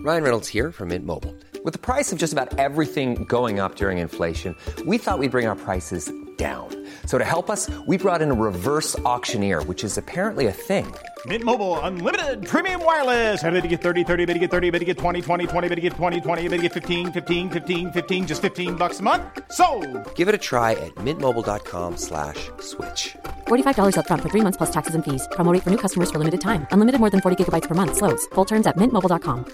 Ryan Reynolds here from Mint Mobile. With the price of just about everything going up during inflation, we thought we'd bring our prices down. So to help us, we brought in a reverse auctioneer, which is apparently a thing. Mint Mobile Unlimited Premium Wireless. How to get 30, 30, bit to get 30, bit to get 20, 20, 20, bit to get 20, 20, bit to get 15, 15, 15, 15, just $15 a month? Sold! Give it a try at mintmobile.com/switch. $45 up front for 3 months plus taxes and fees. Promo rate for new customers for limited time. Unlimited more than 40 gigabytes per month. Slows full terms at mintmobile.com.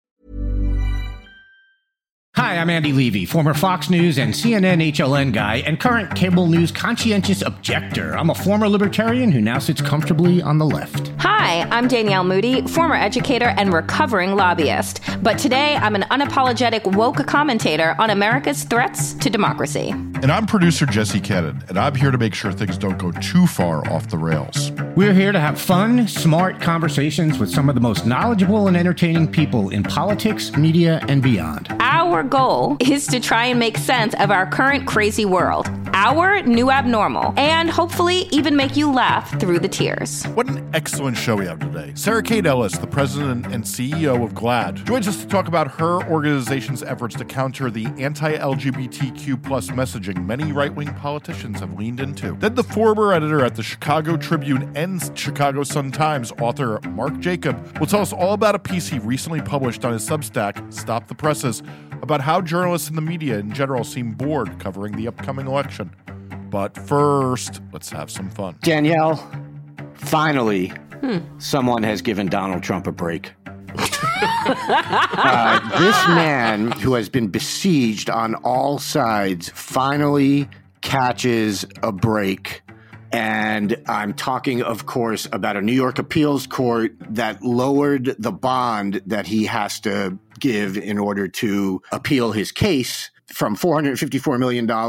Hi, I'm Andy Levy, former Fox News and CNN HLN guy and current cable news conscientious objector. I'm a former libertarian who now sits comfortably on the left. Hi, I'm Danielle Moody, former educator and recovering lobbyist. But today, I'm an unapologetic woke commentator on America's threats to democracy. And I'm producer Jesse Cannon, and I'm here to make sure things don't go too far off the rails. We're here to have fun, smart conversations with some of the most knowledgeable and entertaining people in politics, media, and beyond. Our goal is to try and make sense of our current crazy world, our new abnormal, and hopefully even make you laugh through the tears. What an excellent show we have today. Sarah Kate Ellis, the president and CEO of GLAAD, joins us to talk about her organization's efforts to counter the anti-LGBTQ plus messaging many right-wing politicians have leaned into. Then the former editor at the Chicago Tribune and Chicago Sun-Times, author Mark Jacob, will tell us all about a piece he recently published on his Substack, Stop the Presses, about how journalists and the media in general seem bored covering the upcoming election. But first, let's have some fun. Danielle, finally, someone has given Donald Trump a break. This man who has been besieged on all sides finally catches a break. And I'm talking, of course, about a New York appeals court that lowered the bond that he has to give in order to appeal his case from $454 million to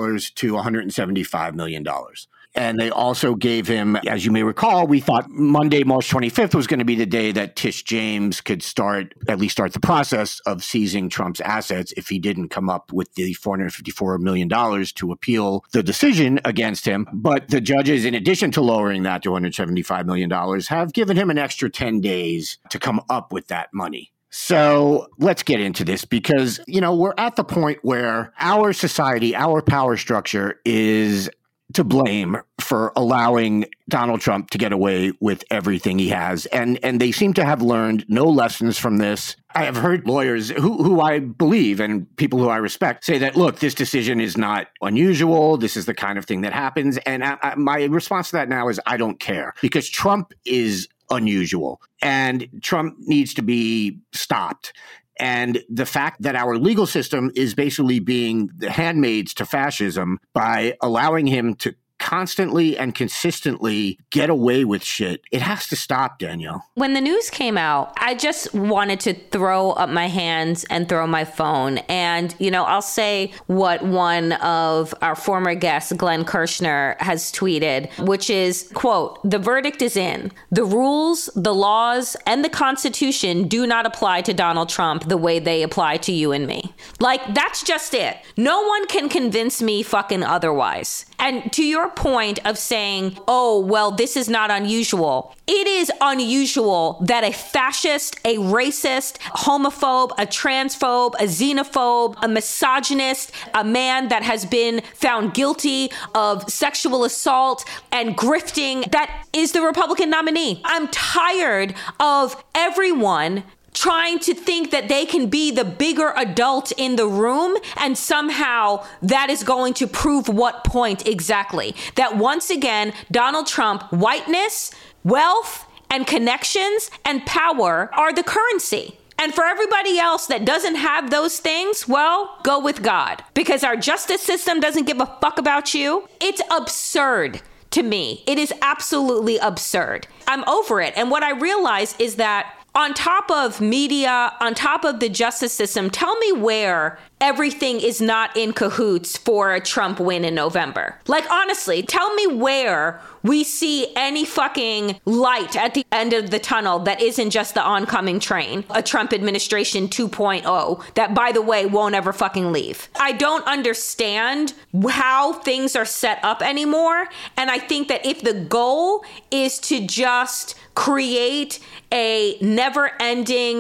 $175 million. And they also gave him, as you may recall, we thought Monday, March 25th was going to be the day that Tish James could at least start the process of seizing Trump's assets if he didn't come up with the $454 million to appeal the decision against him. But the judges, in addition to lowering that to $175 million, have given him an extra 10 days to come up with that money. So let's get into this because, we're at the point where our society, our power structure is to blame for allowing Donald Trump to get away with everything he has. And they seem to have learned no lessons from this. I have heard lawyers who I believe and people who I respect say that, look, this decision is not unusual. This is the kind of thing that happens. And my response to that now is I don't care because Trump is unusual and Trump needs to be stopped. And the fact that our legal system is basically being the handmaids to fascism by allowing him to constantly and consistently get away with shit, it has to stop, Danielle. When the news came out, I just wanted to throw up my hands and throw my phone. And, I'll say what one of our former guests, Glenn Kirshner, has tweeted, which is, quote, "The verdict is in. The rules, the laws, and the Constitution do not apply to Donald Trump the way they apply to you and me." Like, that's just it. No one can convince me fucking otherwise. And to your point of saying, oh, well, this is not unusual. It is unusual that a fascist, a racist, homophobe, a transphobe, a xenophobe, a misogynist, a man that has been found guilty of sexual assault and grifting, that is the Republican nominee. I'm tired of everyone trying to think that they can be the bigger adult in the room and somehow that is going to prove what point exactly. That once again, Donald Trump, whiteness, wealth, and connections and power are the currency. And for everybody else that doesn't have those things, well, go with God. Because our justice system doesn't give a fuck about you. It's absurd to me. It is absolutely absurd. I'm over it. And what I realize is that on top of media, on top of the justice system, tell me where everything is not in cahoots for a Trump win in November. Like, honestly, tell me where we see any fucking light at the end of the tunnel that isn't just the oncoming train, a Trump administration 2.0 that, by the way, won't ever fucking leave. I don't understand how things are set up anymore. And I think that if the goal is to just create a never-ending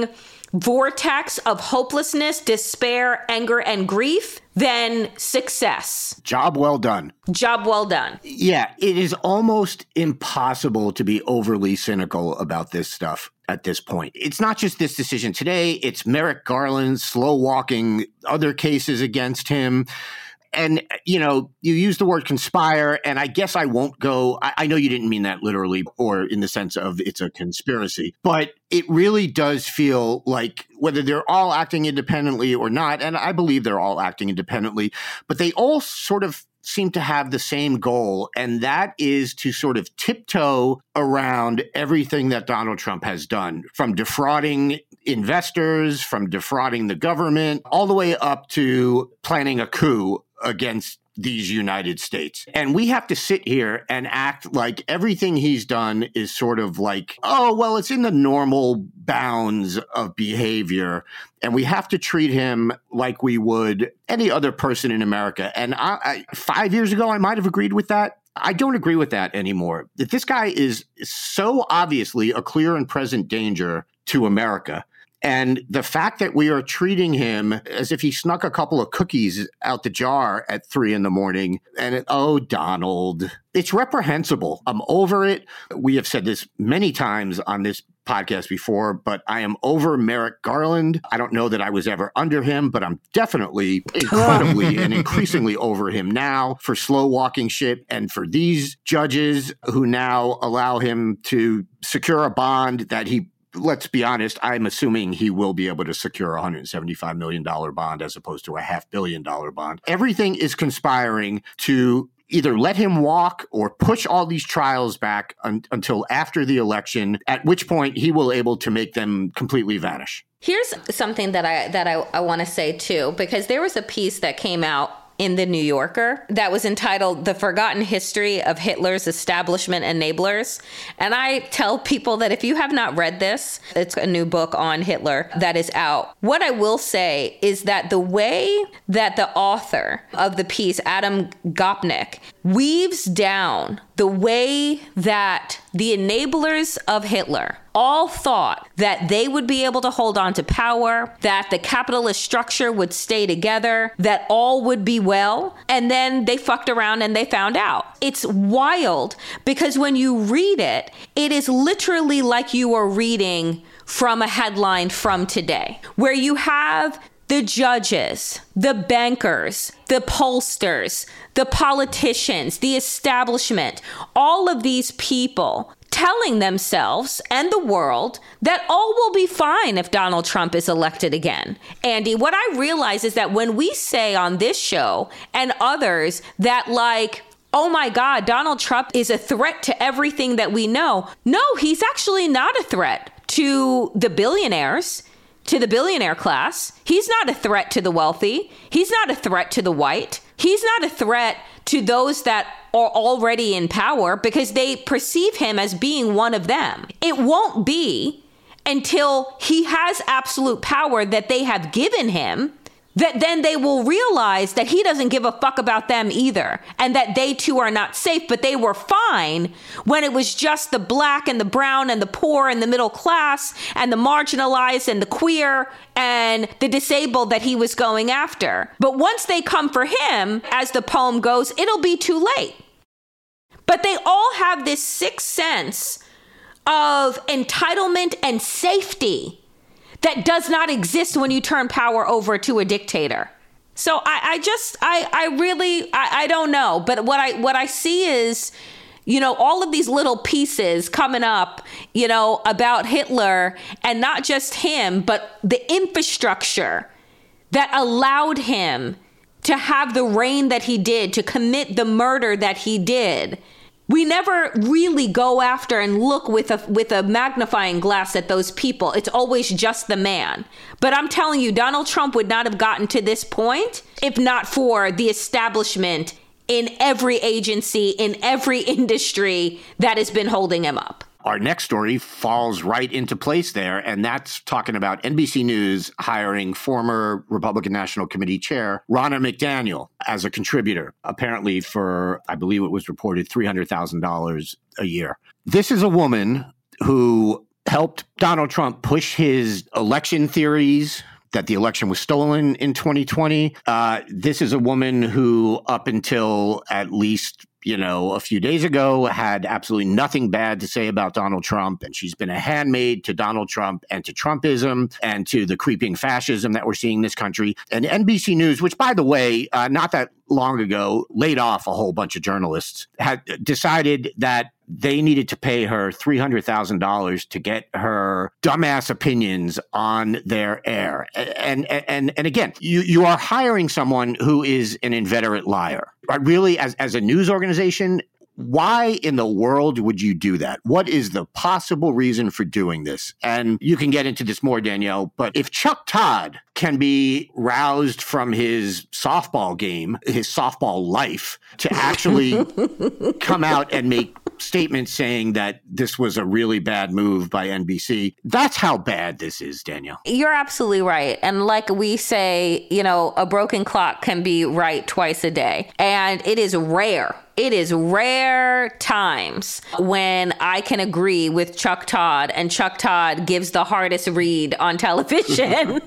vortex of hopelessness, despair, anger, and grief, then success. Job well done. Job well done. Yeah, it is almost impossible to be overly cynical about this stuff at this point. It's not just this decision today. It's Merrick Garland slow walking other cases against him. And, you use the word conspire, and I guess I won't go. I know you didn't mean that literally or in the sense of it's a conspiracy, but it really does feel like whether they're all acting independently or not, and I believe they're all acting independently, but they all sort of seem to have the same goal, and that is to sort of tiptoe around everything that Donald Trump has done, from defrauding investors, from defrauding the government, all the way up to planning a coup against these United States. And we have to sit here and act like everything he's done is sort of like, oh, well, it's in the normal bounds of behavior. And we have to treat him like we would any other person in America. And 5 years ago, I might have agreed with that. I don't agree with that anymore. That this guy is so obviously a clear and present danger to America. And the fact that we are treating him as if he snuck a couple of cookies out the jar at 3 a.m. and Donald, it's reprehensible. I'm over it. We have said this many times on this podcast before, but I am over Merrick Garland. I don't know that I was ever under him, but I'm definitely incredibly and increasingly over him now for slow walking shit. And for these judges who now allow him to secure a bond that let's be honest, I'm assuming he will be able to secure a $175 million bond as opposed to a $500 million bond. Everything is conspiring to either let him walk or push all these trials back until after the election, at which point he will able to make them completely vanish. Here's something that I want to say, too, because there was a piece that came out in The New Yorker that was entitled The Forgotten History of Hitler's Establishment Enablers. And I tell people that if you have not read this, it's a new book on Hitler that is out. What I will say is that the way that the author of the piece, Adam Gopnik, weaves down the way that the enablers of Hitler all thought that they would be able to hold on to power, that the capitalist structure would stay together, that all would be well, and then they fucked around and they found out. It's wild because when you read it, it is literally like you are reading from a headline from today, where you have the judges, the bankers, the pollsters, the politicians, the establishment, all of these people telling themselves and the world that all will be fine if Donald Trump is elected again. Andy, what I realize is that when we say on this show and others that oh my God, Donald Trump is a threat to everything that we know. No, he's actually not a threat to the billionaires, to the billionaire class. He's not a threat to the wealthy. He's not a threat to the white. He's not a threat to those that are already in power because they perceive him as being one of them. It won't be until he has absolute power that they have given him that then they will realize that he doesn't give a fuck about them either, and that they too are not safe, but they were fine when it was just the black and the brown and the poor and the middle class and the marginalized and the queer and the disabled that he was going after. But once they come for him, as the poem goes, it'll be too late. But they all have this sixth sense of entitlement and safety that does not exist when you turn power over to a dictator. So I don't know. But what I see is, all of these little pieces coming up, about Hitler, and not just him, but the infrastructure that allowed him to have the reign that he did, to commit the murder that he did. We never really go after and look with a magnifying glass at those people. It's always just the man. But I'm telling you, Donald Trump would not have gotten to this point if not for the establishment in every agency, in every industry that has been holding him up. Our next story falls right into place there, and that's talking about NBC News hiring former Republican National Committee Chair Ronna McDaniel as a contributor, apparently for, I believe it was reported, $300,000 a year. This is a woman who helped Donald Trump push his election theories that the election was stolen in 2020. This is a woman who, up until at least a few days ago, had absolutely nothing bad to say about Donald Trump. And she's been a handmaid to Donald Trump and to Trumpism and to the creeping fascism that we're seeing in this country. And NBC News, which, by the way, not that long ago, laid off a whole bunch of journalists, had decided that they needed to pay her $300,000 to get her dumbass opinions on their air. And again, you are hiring someone who is an inveterate liar. Really, as a news organization, why in the world would you do that? What is the possible reason for doing this? And you can get into this more, Danielle, but if Chuck Todd can be roused from his softball game, his softball life, to actually come out and make statements saying that this was a really bad move by NBC, that's how bad this is, Danielle. You're absolutely right. And like we say, a broken clock can be right twice a day. And it is rare. It is rare times when I can agree with Chuck Todd, and Chuck Todd gives the hardest read on television,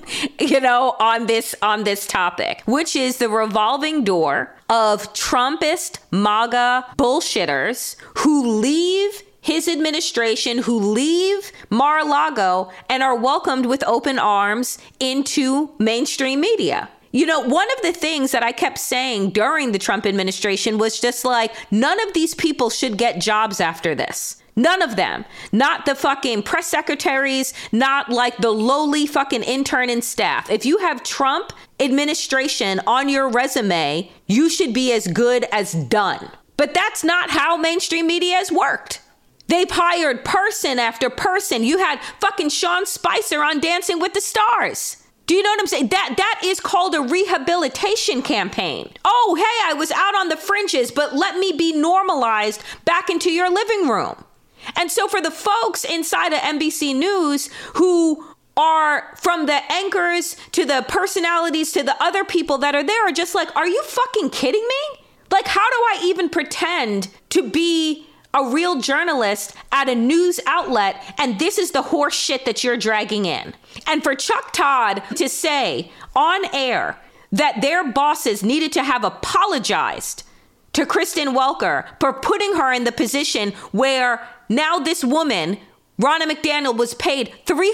on this topic, which is the revolving door of Trumpist MAGA bullshitters who leave his administration, who leave Mar-a-Lago and are welcomed with open arms into mainstream media. One of the things that I kept saying during the Trump administration was just like, none of these people should get jobs after this. None of them. Not the fucking press secretaries, not like the lowly fucking intern and staff. If you have Trump administration on your resume, you should be as good as done. But that's not how mainstream media has worked. They've hired person after person. You had fucking Sean Spicer on Dancing with the Stars. Do you know what I'm saying? That is called a rehabilitation campaign. Oh, hey, I was out on the fringes, but let me be normalized back into your living room. And so for the folks inside of NBC News who are, from the anchors to the personalities to the other people that are there, are just like, are you fucking kidding me? Like, how do I even pretend to be a real journalist at a news outlet, and this is the horse shit that you're dragging in? And for Chuck Todd to say on air that their bosses needed to have apologized to Kristen Welker for putting her in the position where now this woman, Ronna McDaniel, was paid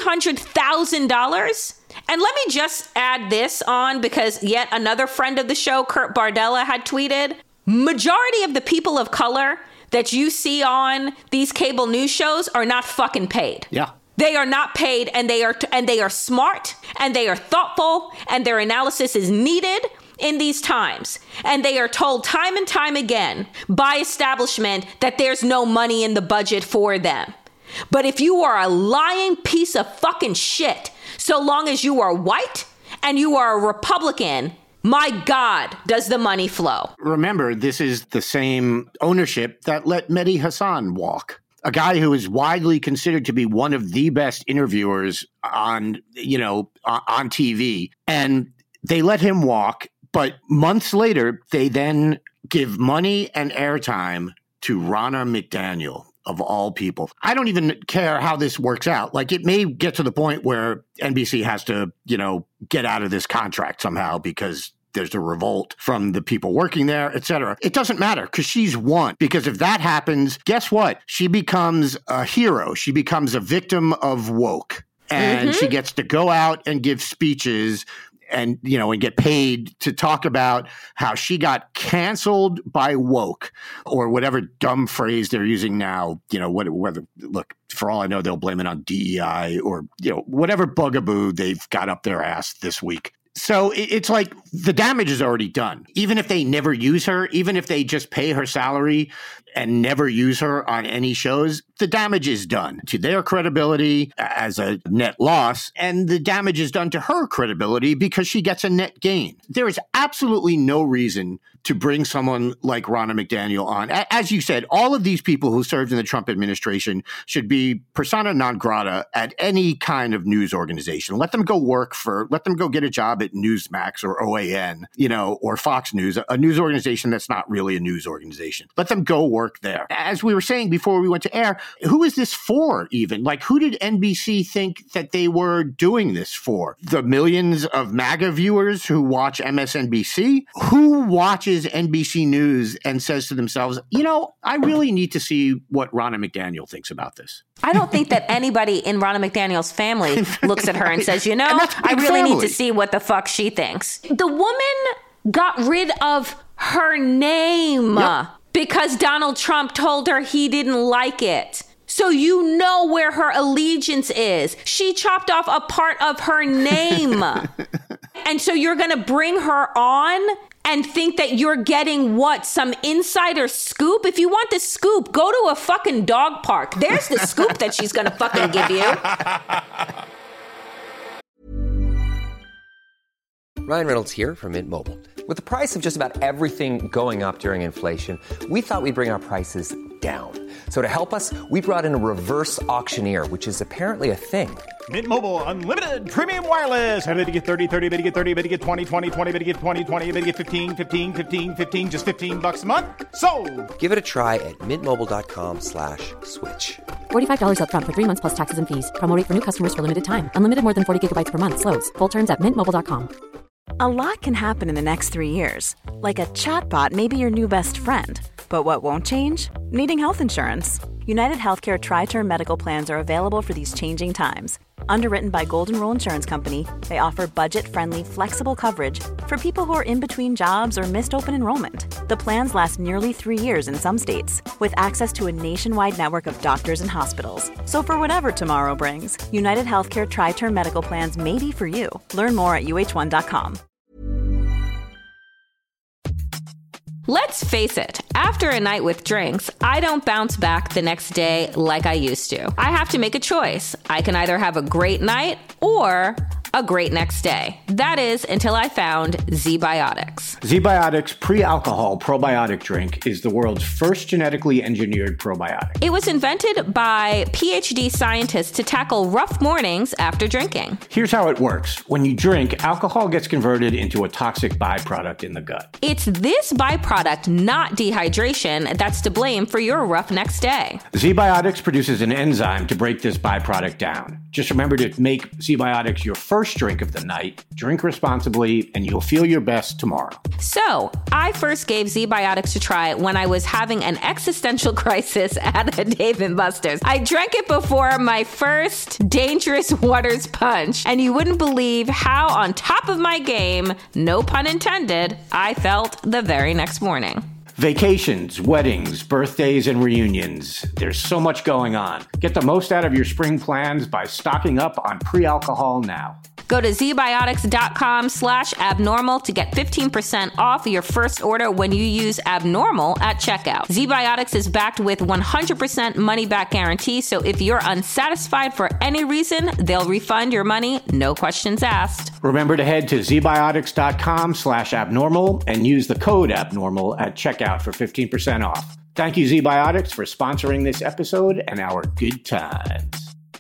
$300,000. And let me just add this on, because yet another friend of the show, Kurt Bardella, had tweeted, majority of the people of color that you see on these cable news shows are not fucking paid. Yeah. They are not paid, and they are smart, and they are thoughtful, and their analysis is needed in these times. And they are told time and time again by establishment that there's no money in the budget for them. But if you are a lying piece of fucking shit, so long as you are white and you are a Republican, my God, does the money flow. Remember, this is the same ownership that let Mehdi Hasan walk. A guy who is widely considered to be one of the best interviewers on TV. And they let him walk. But months later, they then give money and airtime to Ronna McDaniel, of all people. I don't even care how this works out. Like, it may get to the point where NBC has to, get out of this contract somehow because there's a revolt from the people working there, et cetera. It doesn't matter, because she's won. Because if that happens, guess what? She becomes a hero. She becomes a victim of woke. And she gets to go out and give speeches and get paid to talk about how she got canceled by woke, or whatever dumb phrase they're using now. Look, for all I know, they'll blame it on DEI or, whatever bugaboo they've got up their ass this week. So it's like the damage is already done. Even if they never use her, even if they just pay her salary and never use her on any shows, the damage is done to their credibility as a net loss, and the damage is done to her credibility because she gets a net gain. There is absolutely no reason to bring someone like Ronna McDaniel on. As you said, all of these people who served in the Trump administration should be persona non grata at any kind of news organization. Let them go get a job at Newsmax or OAN, or Fox News, a news organization that's not really a news organization. Let them go work work there. As we were saying before we went to air, who is this for even? Like, who did NBC think that they were doing this for? The millions of MAGA viewers who watch MSNBC? Who watches NBC News and says to themselves, you know, I really need to see what Ronna McDaniel thinks about this? I don't think that anybody in Ronna McDaniel's family looks at her and says, you know, I really need to see what the fuck she thinks. The woman got rid of her name because Donald Trump told her he didn't like it. So you know where her allegiance is. She chopped off a part of her name. And so you're going to bring her on and think that you're getting what? Some insider scoop? If you want the scoop, go to a fucking dog park. There's the scoop that she's going to fucking give you. Ryan Reynolds here from Mint Mobile. With the price of just about everything going up during inflation, we thought we'd bring our prices down. So to help us, we brought in a reverse auctioneer, which is apparently a thing. Mint Mobile Unlimited Premium Wireless. How to get 30, 30, bit to get 30, bit to get 20, 20, 20, bit to get 20, 20, bit to get 15, 15, 15, 15, just $15 a month? Sold! Give it a try at mintmobile.com/switch. $45 up front for 3 months plus taxes and fees. Promo rate for new customers for limited time. Unlimited more than 40 gigabytes per month. Slows full terms at mintmobile.com. A lot can happen in the next 3 years. Like a chatbot may be your new best friend. But what won't change? Needing health insurance. United Healthcare Tri-Term Medical Plans are available for these changing times. Underwritten by Golden Rule Insurance Company, they offer budget-friendly, flexible coverage for people who are in between jobs or missed open enrollment. The plans last nearly 3 years in some states, with access to a nationwide network of doctors and hospitals. So for whatever tomorrow brings, United Healthcare Tri-Term Medical Plans may be for you. Learn more at uh1.com. Let's face it, after a night with drinks, I don't bounce back the next day like I used to. I have to make a choice. I can either have a great night or a great next day. That is, until I found ZBiotics. ZBiotics pre-alcohol probiotic drink is the world's first genetically engineered probiotic. It was invented by PhD scientists to tackle rough mornings after drinking. Here's how it works. When you drink, alcohol gets converted into a toxic byproduct in the gut. It's this byproduct, not dehydration, that's to blame for your rough next day. ZBiotics produces an enzyme to break this byproduct down. Just remember to make ZBiotics your first drink of the night, drink responsibly, and you'll feel your best tomorrow. So, I first gave ZBiotics a try when I was having an existential crisis at a Dave & Buster's. I drank it before my first Dangerous Waters punch, and you wouldn't believe how on top of my game, no pun intended, I felt the very next morning. Vacations, weddings, birthdays, and reunions. There's so much going on. Get the most out of your spring plans by stocking up on pre-alcohol now. Go to zbiotics.com/abnormal to get 15% off your first order when you use abnormal at checkout. ZBiotics is backed with 100% money-back guarantee, so if you're unsatisfied for any reason, they'll refund your money, no questions asked. Remember to head to zbiotics.com/abnormal and use the code abnormal at checkout for 15% off. Thank you, ZBiotics, for sponsoring this episode and our good times.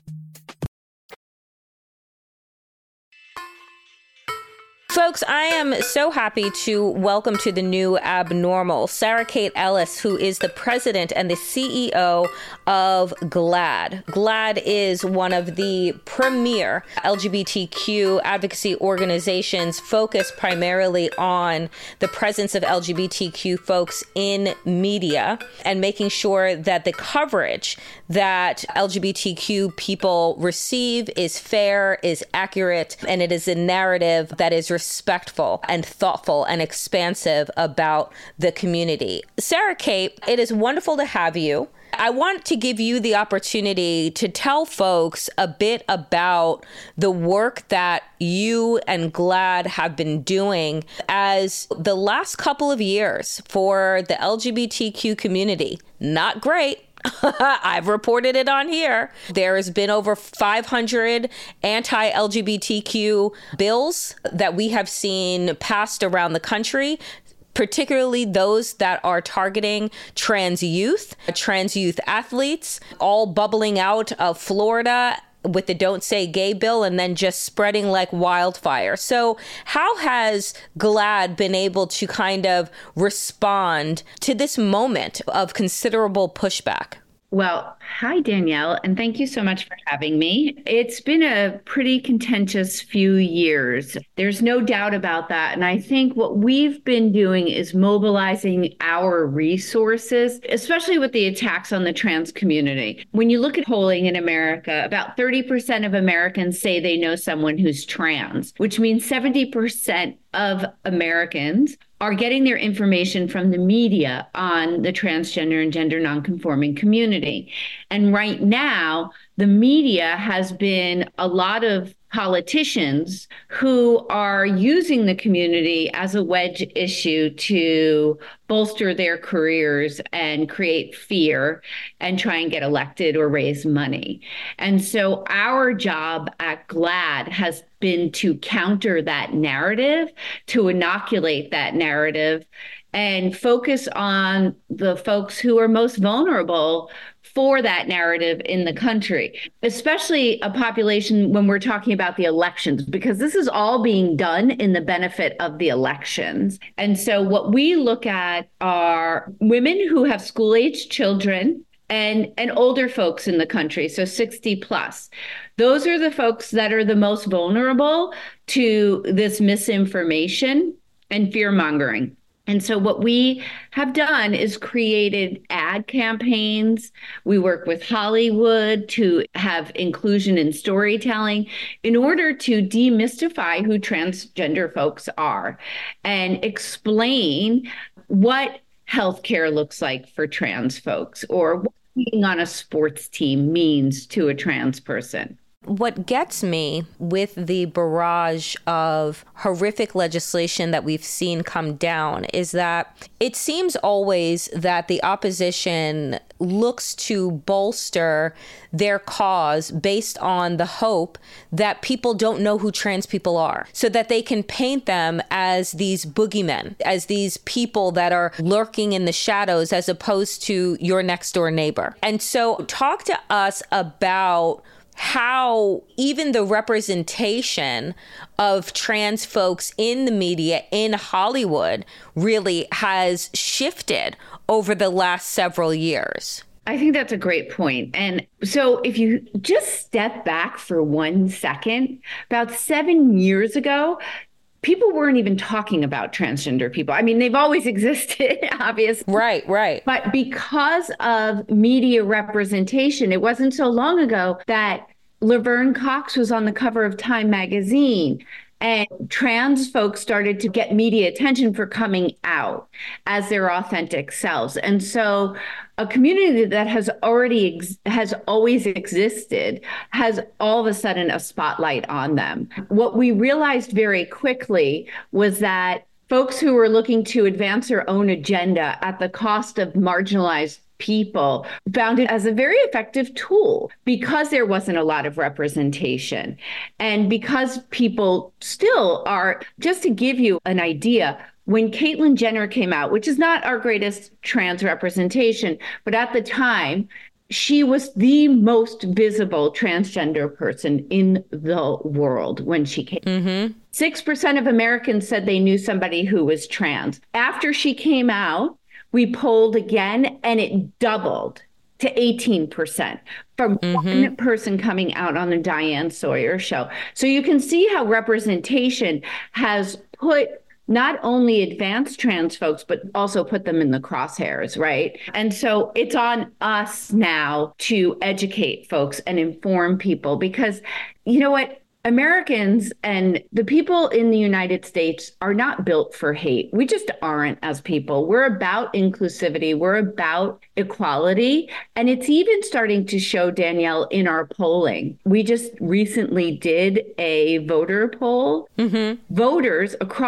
Folks, I am so happy to welcome to the new Abnormal Sarah Kate Ellis, who is the president and the CEO of GLAAD. GLAAD is one of the premier LGBTQ advocacy organizations focused primarily on the presence of LGBTQ folks in media and making sure that the coverage that LGBTQ people receive is fair, is accurate, and it is a narrative that is respectful and thoughtful and expansive about the community. Sarah Kate, it is wonderful to have you. I want to give you the opportunity to tell folks a bit about the work that you and GLAAD have been doing as the last couple of years for the LGBTQ community. Not great. I've reported it on here. There has been over 500 anti-LGBTQ bills that we have seen passed around the country, particularly those that are targeting trans youth athletes, all bubbling out of Florida with the Don't Say Gay bill and then just spreading like wildfire. So how has GLAAD been able to kind of respond to this moment of considerable pushback? Well, hi, Danielle, and thank you so much for having me. It's been a pretty contentious few years. There's no doubt about that. And I think what we've been doing is mobilizing our resources, especially with the attacks on the trans community. When you look at polling in America, about 30% of Americans say they know someone who's trans, which means 70% of Americans are getting their information from the media on the transgender and gender nonconforming community. And right now, the media has been a lot of politicians who are using the community as a wedge issue to bolster their careers and create fear and try and get elected or raise money. And so our job at GLAAD has been to counter that narrative, to inoculate that narrative, and focus on the folks who are most vulnerable for that narrative in the country, especially a population when we're talking about the elections, because this is all being done in the benefit of the elections. And so what we look at are women who have school-aged children and older folks in the country, so 60 plus. Those are the folks that are the most vulnerable to this misinformation and fear-mongering. And so what we have done is created ad campaigns. We work with Hollywood to have inclusion in storytelling in order to demystify who transgender folks are and explain what healthcare looks like for trans folks, or what being on a sports team means to a trans person. What gets me with the barrage of horrific legislation that we've seen come down is that it seems always that the opposition looks to bolster their cause based on the hope that people don't know who trans people are, so that they can paint them as these boogeymen, as these people that are lurking in the shadows as opposed to your next door neighbor. And so talk to us about how even the representation of trans folks in the media in Hollywood really has shifted over the last several years. I think that's a great point. And so if you just step back for 1 second, about 7 years ago, people weren't even talking about transgender people. I mean, they've always existed, obviously. Right. But because of media representation, it wasn't so long ago that Laverne Cox was on the cover of Time magazine, and trans folks started to get media attention for coming out as their authentic selves. And so a community that has always existed has all of a sudden a spotlight on them. What we realized very quickly was that folks who were looking to advance their own agenda at the cost of marginalized people found it as a very effective tool because there wasn't a lot of representation. And because people still are, just to give you an idea, when Caitlyn Jenner came out, which is not our greatest trans representation, but at the time, she was the most visible transgender person in the world when she came. 6% of Americans said they knew somebody who was trans. After she came out, we polled again, and it doubled to 18% from one person coming out on the Diane Sawyer show. So you can see how representation has put not only advanced trans folks, but also put them in the crosshairs, right? And so it's on us now to educate folks and inform people, because you know what? Americans and the people in the United States are not built for hate. We just aren't as people. We're about inclusivity. We're about equality. And it's even starting to show, Danielle, in our polling. We just recently did a voter poll. Voters across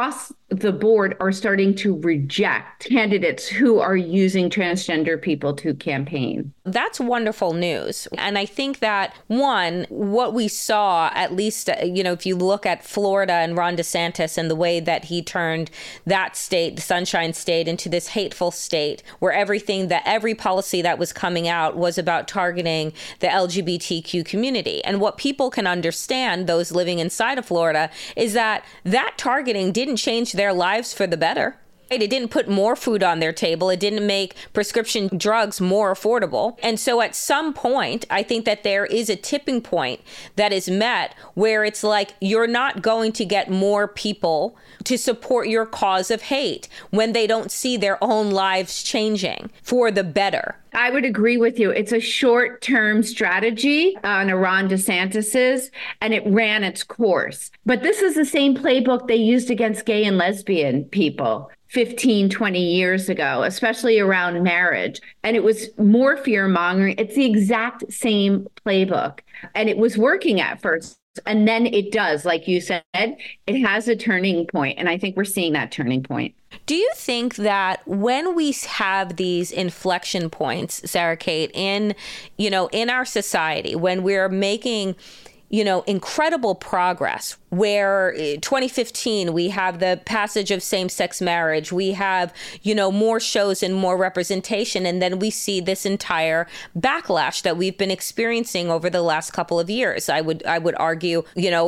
the board are starting to reject candidates who are using transgender people to campaign. That's wonderful news. And I think that, one, what we saw, at least, if you look at Florida and Ron DeSantis and the way that he turned that state, the Sunshine State, into this hateful state where every policy that was coming out was about targeting the LGBTQ community. And what people can understand, those living inside of Florida, is that targeting didn't change their lives for the better. It didn't put more food on their table. It didn't make prescription drugs more affordable. And so at some point, I think that there is a tipping point that is met where it's like you're not going to get more people to support your cause of hate when they don't see their own lives changing for the better. I would agree with you. It's a short-term strategy on Ron DeSantis's, and it ran its course. But this is the same playbook they used against gay and lesbian people 15, 20 years ago, especially around marriage. And it was more fear-mongering. It's the exact same playbook. And it was working at first. And then it does, like you said, it has a turning point. And I think we're seeing that turning point. Do you think that when we have these inflection points, Sarah Kate, in our society, when we're making incredible progress, where 2015, we have the passage of same-sex marriage, we have, more shows and more representation, and then we see this entire backlash that we've been experiencing over the last couple of years. I would argue,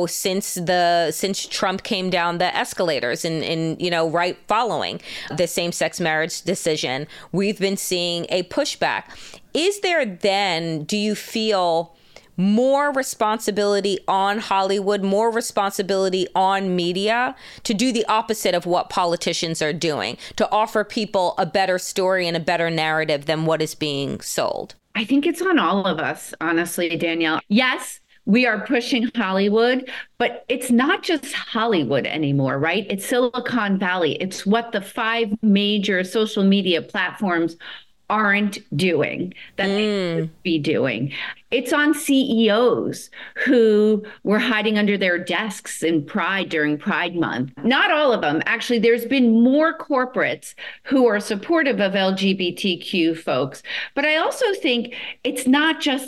since Trump came down the escalators and right following the same-sex marriage decision, we've been seeing a pushback. Is there then, do you feel, more responsibility on Hollywood, more responsibility on media to do the opposite of what politicians are doing, to offer people a better story and a better narrative than what is being sold? I think it's on all of us, honestly, Danielle. Yes, we are pushing Hollywood, but it's not just Hollywood anymore, right? It's Silicon Valley. It's what the 5 major social media platforms aren't doing that they should be doing. It's on CEOs who were hiding under their desks in Pride during Pride Month. Not all of them. Actually, there's been more corporates who are supportive of LGBTQ folks. But I also think it's not just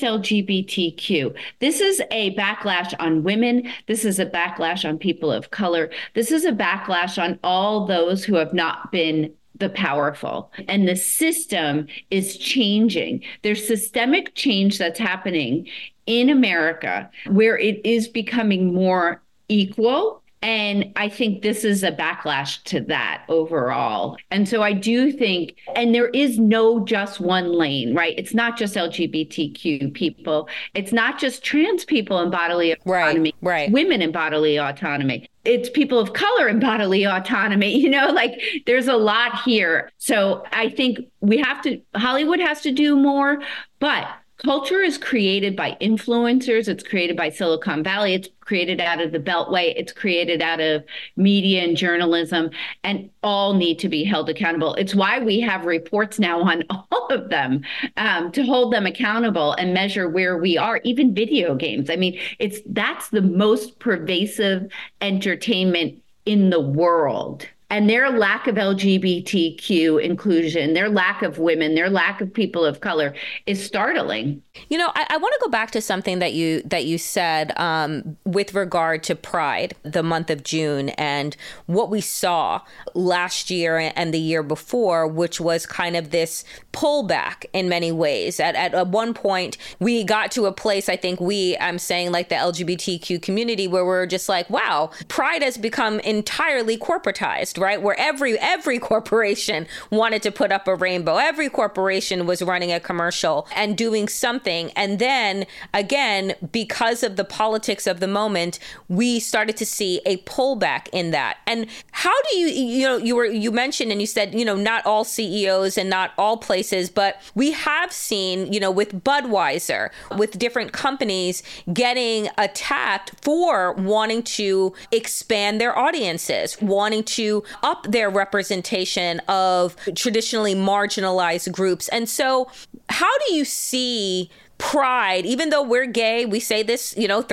LGBTQ. This is a backlash on women. This is a backlash on people of color. This is a backlash on all those who have not been the powerful. And the system is changing. There's systemic change that's happening in America where it is becoming more equal. And I think this is a backlash to that overall. And so I do think, and there is no just one lane, right? It's not just LGBTQ people. It's not just trans people in bodily autonomy, right. Women in bodily autonomy. It's people of color in bodily autonomy, there's a lot here. So I think Hollywood has to do more, but culture is created by influencers. It's created by Silicon Valley. It's created out of the Beltway. It's created out of media and journalism, and all need to be held accountable. It's why we have reports now on all of them to hold them accountable and measure where we are, even video games. I mean, that's the most pervasive entertainment in the world. And their lack of LGBTQ inclusion, their lack of women, their lack of people of color is startling. I want to go back to something that you said with regard to Pride, the month of June, and what we saw last year and the year before, which was kind of this pullback in many ways. At one point, we got to a place, I think I'm saying like the LGBTQ community, where we're just like, wow, Pride has become entirely corporatized, right? Where every corporation wanted to put up a rainbow. Every corporation was running a commercial and doing something. And then again, because of the politics of the moment, we started to see a pullback in that. And how do you mentioned and you said, not all CEOs and not all places, but we have seen, with Budweiser, with different companies getting attacked for wanting to expand their audiences, wanting to up their representation of traditionally marginalized groups. And so how do you see pride, even though we're gay, we say this,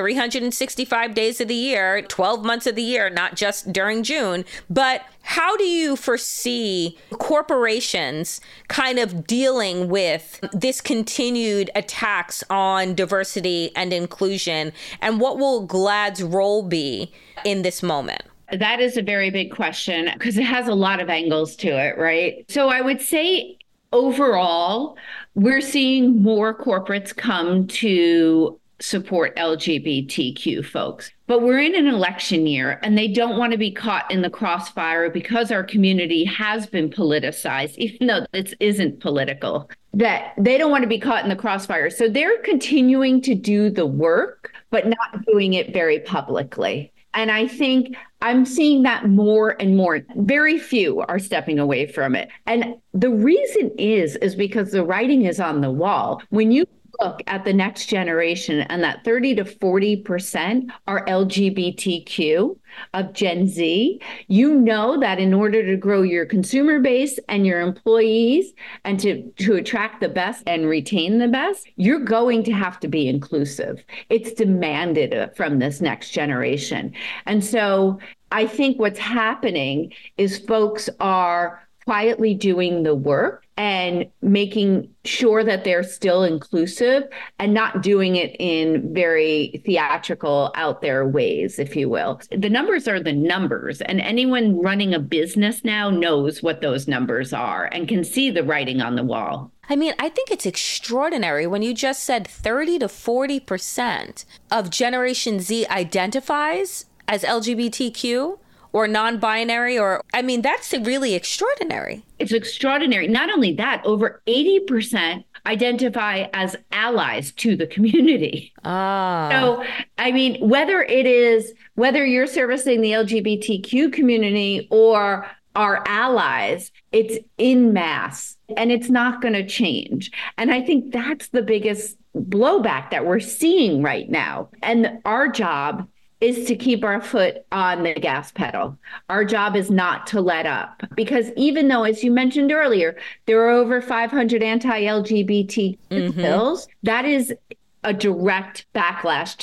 365 days of the year, 12 months of the year, not just during June. But how do you foresee corporations kind of dealing with this continued attacks on diversity and inclusion? And what will GLAAD's role be in this moment? That is a very big question because it has a lot of angles to it, right? So I would say overall, we're seeing more corporates come to support LGBTQ folks. But we're in an election year and they don't want to be caught in the crossfire because our community has been politicized, even though this isn't political, that they don't want to be caught in the crossfire. So they're continuing to do the work, but not doing it very publicly. And I think I'm seeing that more and more. Very few are stepping away from it. And the reason is because the writing is on the wall. When you look at the next generation and that 30 to 40% are LGBTQ of Gen Z, you know that in order to grow your consumer base and your employees and to attract the best and retain the best, you're going to have to be inclusive. It's demanded from this next generation. And so I think what's happening is folks are quietly doing the work and making sure that they're still inclusive and not doing it in very theatrical, out there ways, if you will. The numbers are the numbers, and anyone running a business now knows what those numbers are and can see the writing on the wall. I mean, I think it's extraordinary when you just said 30 to 40% of Generation Z identifies as LGBTQ. Or non-binary, that's really extraordinary. It's extraordinary. Not only that, over 80% identify as allies to the community. So, whether you're servicing the LGBTQ community or our allies, it's en masse and it's not going to change. And I think that's the biggest blowback that we're seeing right now. And our job is to keep our foot on the gas pedal. Our job is not to let up, because even though, as you mentioned earlier, there are over 500 anti-LGBT bills, that is a direct backlash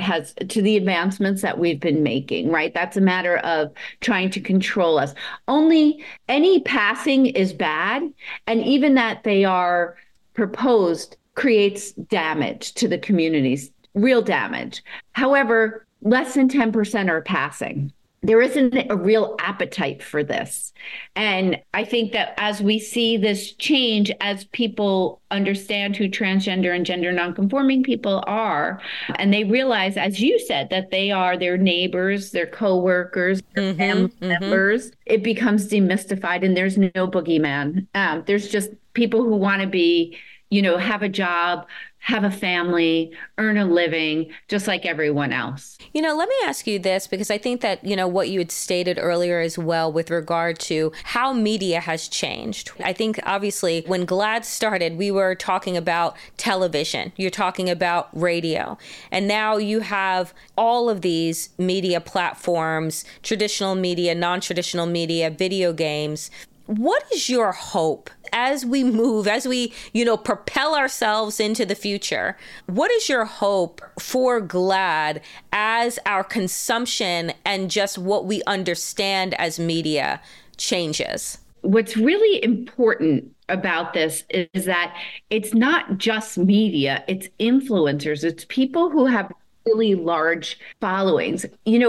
to the advancements that we've been making, right? That's a matter of trying to control us. Only any passing is bad. And even that they are proposed creates damage to the communities, real damage. However, less than 10% are passing. There isn't a real appetite for this. And I think that as we see this change, as people understand who transgender and gender nonconforming people are, and they realize, as you said, that they are their neighbors, their coworkers, their family members, it becomes demystified and there's no boogeyman. There's just people who want to be, have a job, have a family, earn a living, just like everyone else. Let me ask you this, because I think that, what you had stated earlier as well with regard to how media has changed. I think obviously when GLAAD started, we were talking about television, you're talking about radio, and now you have all of these media platforms, traditional media, non-traditional media, video games. What is your hope as we move, as we, propel ourselves into the future? What is your hope for GLAAD as our consumption and just what we understand as media changes? What's really important about this is that it's not just media, it's influencers, it's people who have really large followings.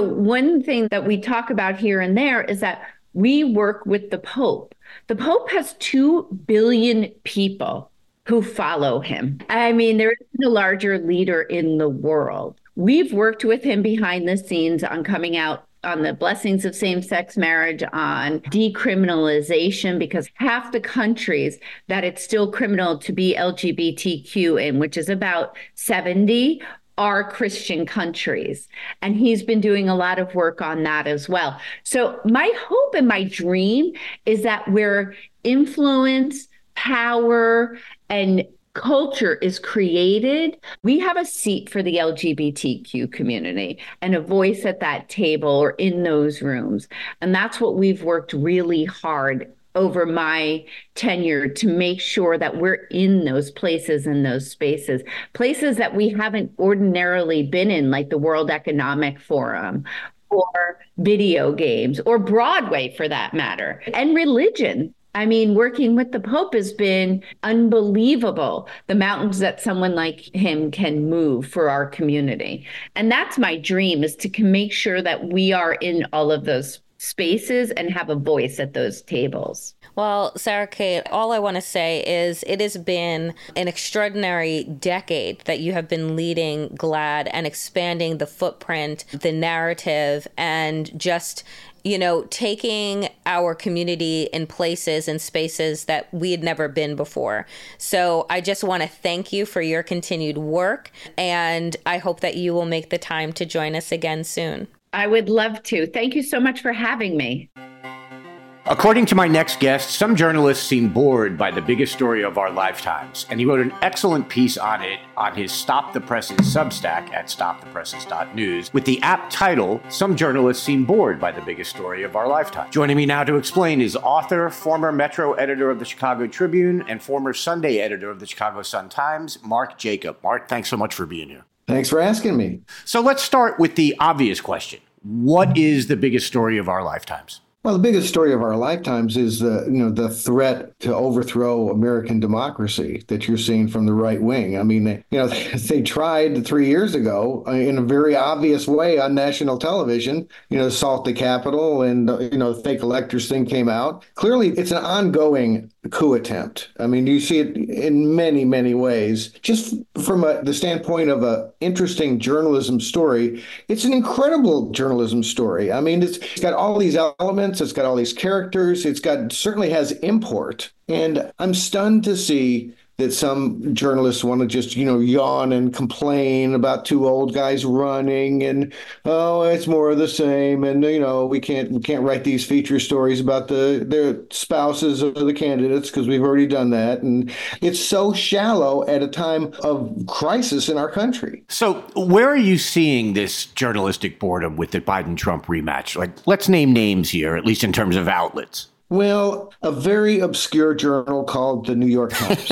One thing that we talk about here and there is that we work with the Pope. The Pope has 2 billion people who follow him. I mean, there isn't a larger leader in the world. We've worked with him behind the scenes on coming out on the blessings of same-sex marriage, on decriminalization, because half the countries that it's still criminal to be LGBTQ in, which is about 70, are Christian countries. And he's been doing a lot of work on that as well. So my hope and my dream is that where influence, power, and culture is created, we have a seat for the LGBTQ community and a voice at that table or in those rooms. And that's what we've worked really hard over my tenure to make sure that we're in those places and those spaces, places that we haven't ordinarily been in, like the World Economic Forum or video games or Broadway for that matter, and religion. I mean, working with the Pope has been unbelievable, the mountains that someone like him can move for our community. And that's my dream, is to make sure that we are in all of those spaces and have a voice at those tables. Well, Sarah Kate, all I want to say is it has been an extraordinary decade that you have been leading GLAAD and expanding the footprint, the narrative, and just, you know, taking our community in places and spaces that we had never been before. So I just want to thank you for your continued work, and I hope that you will make the time to join us again soon. I would love to. Thank you so much for having me. According to my next guest, some journalists seem bored by the biggest story of our lifetimes, and he wrote an excellent piece on it on his Stop the Presses Substack at stopthepresses.news with the apt title, Some Journalists Seem Bored by the Biggest Story of Our Lifetime. Joining me now to explain is author, former Metro editor of the Chicago Tribune, and former Sunday editor of the Chicago Sun-Times, Mark Jacob. Mark, thanks so much for being here. Thanks for asking me. So let's start with the obvious question. What is the biggest story of our lifetimes? Well, the biggest story of our lifetimes is the threat to overthrow American democracy that you're seeing from the right wing. I mean, they tried 3 years ago in a very obvious way on national television, assault the Capitol, and the fake electors thing came out. Clearly, it's an ongoing coup attempt. I mean, you see it in many, many ways. Just from the standpoint of an interesting journalism story, it's an incredible journalism story. I mean, it's got all these elements. It's got all these characters. Certainly has import. And I'm stunned to see that some journalists want to just, yawn and complain about two old guys running and, it's more of the same. And, we can't write these feature stories about their spouses of the candidates because we've already done that. And it's so shallow at a time of crisis in our country. So where are you seeing this journalistic boredom with the Biden-Trump rematch? Like, let's name names here, at least in terms of outlets. Well, a very obscure journal called the New York Times.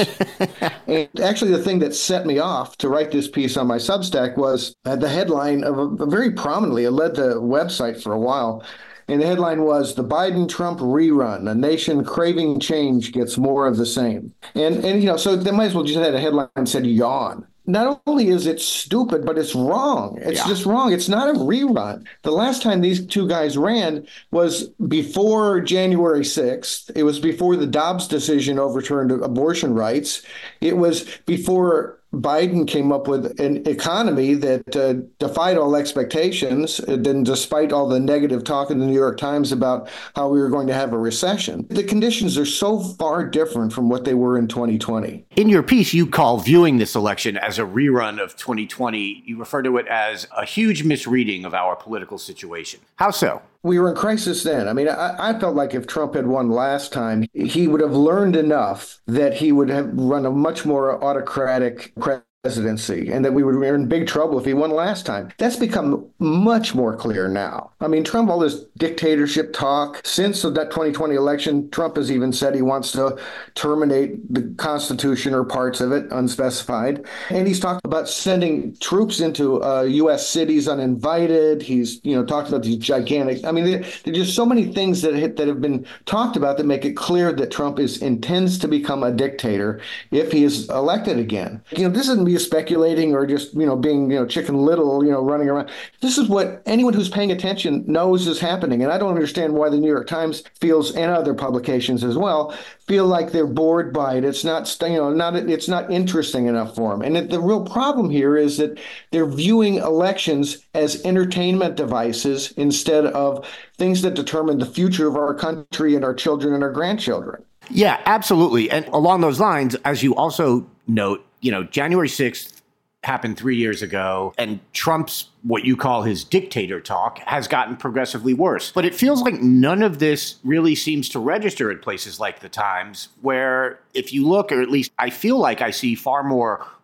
And actually, the thing that set me off to write this piece on my Substack was the headline of a very prominently, it led the website for a while. And the headline was, "The Biden-Trump Rerun, A Nation Craving Change Gets More of the Same." And so they might as well just had a headline that said yawn. Not only is it stupid, but it's wrong. It's just wrong. It's not a rerun. The last time these two guys ran was before January 6th. It was before the Dobbs decision overturned abortion rights. It was before Biden came up with an economy that defied all expectations, then despite all the negative talk in the New York Times about how we were going to have a recession. The conditions are so far different from what they were in 2020. In your piece, you call viewing this election as a rerun of 2020. You refer to it as a huge misreading of our political situation. How so? We were in crisis then. I mean, I felt like if Trump had won last time, he would have learned enough that he would have run a much more autocratic presidency and that we were in big trouble if he won last time. That's become much more clear now. I mean, Trump, all this dictatorship talk, since that 2020 election, Trump has even said he wants to terminate the Constitution or parts of it, unspecified. And he's talked about sending troops into U.S. cities uninvited. He's, talked about these gigantic, I mean, there are just so many things that have been talked about that make it clear that Trump intends to become a dictator if he is elected again. This isn't me speculating or just, being, chicken little, running around. This is what anyone who's paying attention knows is happening. And I don't understand why the New York Times feels, and other publications as well, feel like they're bored by it. It's not, it's not interesting enough for them. And the real problem here is that they're viewing elections as entertainment devices instead of things that determine the future of our country and our children and our grandchildren. Yeah, absolutely. And along those lines, as you also note, January 6th happened 3 years ago, and Trump's, what you call his dictator talk, has gotten progressively worse. But it feels like none of this really seems to register at places like the Times, where if you look, or at least I feel like I see far more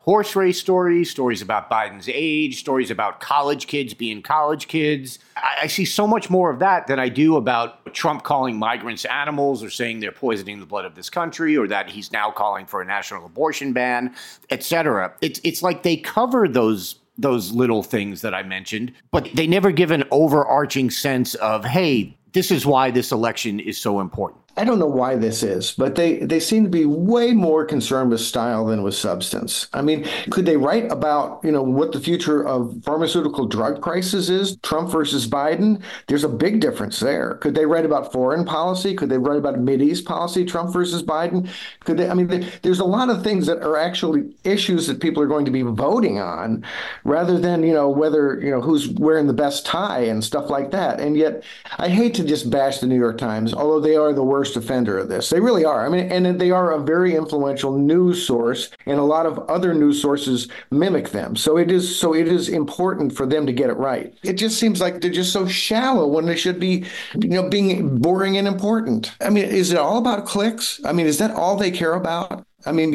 horse race stories, stories about Biden's age, stories about college kids being college kids. I see so much more of that than I do about Trump calling migrants animals or saying they're poisoning the blood of this country or that he's now calling for a national abortion ban, et cetera. It's like they cover those little things that I mentioned, but they never give an overarching sense of, hey, this is why this election is so important. I don't know why this is, but they seem to be way more concerned with style than with substance. I mean, could they write about, what the future of pharmaceutical drug prices is, Trump versus Biden? There's a big difference there. Could they write about foreign policy? Could they write about Mideast policy, Trump versus Biden? Could they? I mean, there's a lot of things that are actually issues that people are going to be voting on rather than, whether, who's wearing the best tie and stuff like that. And yet I hate to just bash the New York Times, although they are the worst offender of this. They really are. I mean, and they are a very influential news source, and a lot of other news sources mimic them. So it is important for them to get it right. It just seems like they're just so shallow when they should be, being boring and important. I mean, is it all about clicks? I mean, is that all they care about? I mean,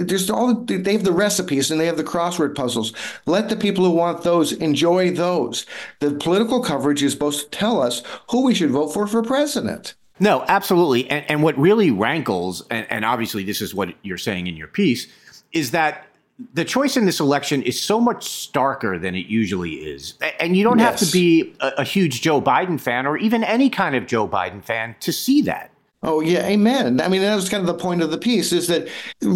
they have the recipes and they have the crossword puzzles. Let the people who want those enjoy those. The political coverage is supposed to tell us who we should vote for president. No, absolutely. And what really rankles, and obviously this is what you're saying in your piece, is that the choice in this election is so much starker than it usually is. And you don't have to be a huge Joe Biden fan or even any kind of Joe Biden fan to see that. Oh, yeah. Amen. I mean, that was kind of the point of the piece, is that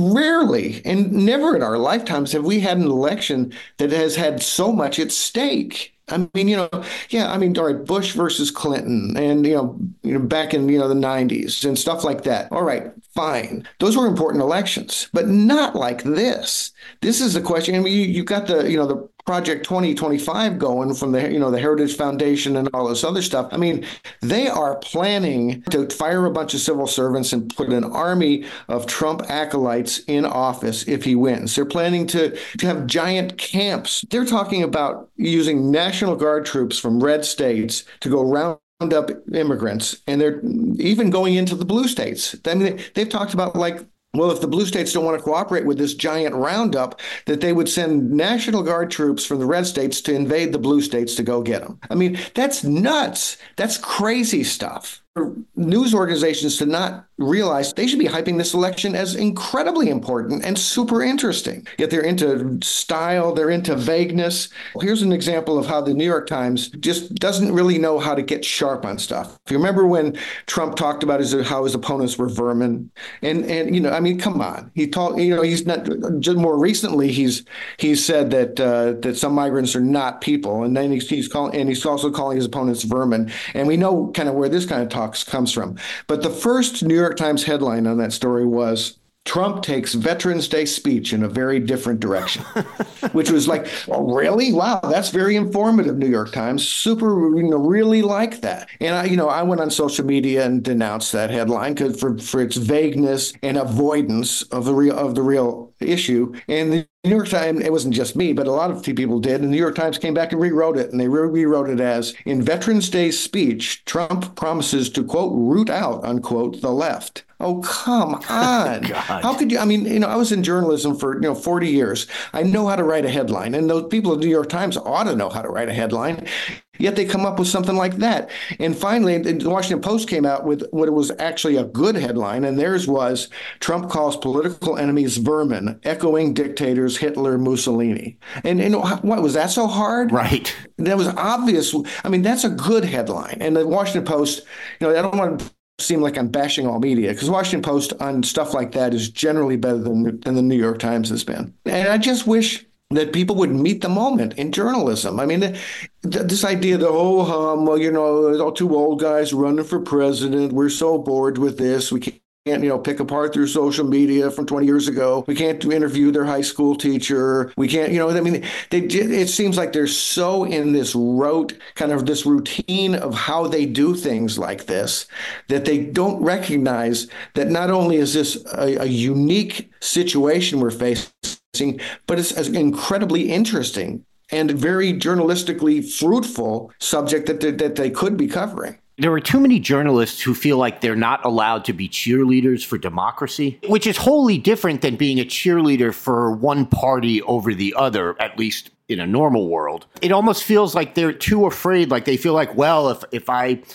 rarely and never in our lifetimes have we had an election that has had so much at stake. I mean, all right, Bush versus Clinton and, back in, the 90s and stuff like that. All right, fine. Those were important elections, but not like this. This is the question. I mean, you've got the Project 2025 going from the Heritage Foundation and all this other stuff. I mean, they are planning to fire a bunch of civil servants and put an army of Trump acolytes in office if he wins. They're planning to have giant camps. They're talking about using National Guard troops from red states to go round up immigrants, and they're even going into the blue states. I mean, they've talked about if the blue states don't want to cooperate with this giant roundup, that they would send National Guard troops from the red states to invade the blue states to go get them. I mean, that's nuts. That's crazy stuff. For news organizations to not realize they should be hyping this election as incredibly important and super interesting. Yet they're into style, they're into vagueness. Here's an example of how the New York Times just doesn't really know how to get sharp on stuff. If you remember when Trump talked about how his opponents were vermin, and I mean, come on. He talked, he's not just more recently he's said that some migrants are not people, and then he's also calling his opponents vermin. And we know kind of where this kind of talk comes from. But the first New York Times headline on that story was, Trump takes Veterans Day speech in a very different direction, which was like, oh, really? Wow, that's very informative, New York Times. Super, really like that. And I went on social media and denounced that headline for its vagueness and avoidance of the real issue. And the New York Times, it wasn't just me, but a lot of people did. And the New York Times came back and rewrote it. And they rewrote it as, in Veterans Day speech, Trump promises to, quote, root out, unquote, the left. Oh, come on. How could you? I mean, I was in journalism for, 40 years. I know how to write a headline. And those people at the New York Times ought to know how to write a headline. Yet they come up with something like that. And finally, the Washington Post came out with what was actually a good headline. And theirs was, Trump calls political enemies vermin, echoing dictators Hitler, Mussolini. And what, was that so hard? Right. That was obvious. I mean, that's a good headline. And the Washington Post, I don't want to seem like I'm bashing all media, because Washington Post on stuff like that is generally better than the New York Times has been. And I just wish that people would meet the moment in journalism. I mean, this idea that, all two old guys running for president, we're so bored with this, we can't, pick apart their social media from 20 years ago. We can't interview their high school teacher. We can't, it seems like they're so in this rote, kind of this routine of how they do things like this, that they don't recognize that not only is this a unique situation we're facing, but it's an incredibly interesting and very journalistically fruitful subject that they could be covering. there are too many journalists who feel like they're not allowed to be cheerleaders for democracy, which is wholly different than being a cheerleader for one party over the other, at least in a normal world. It almost feels like they're too afraid. Like they feel like, well, if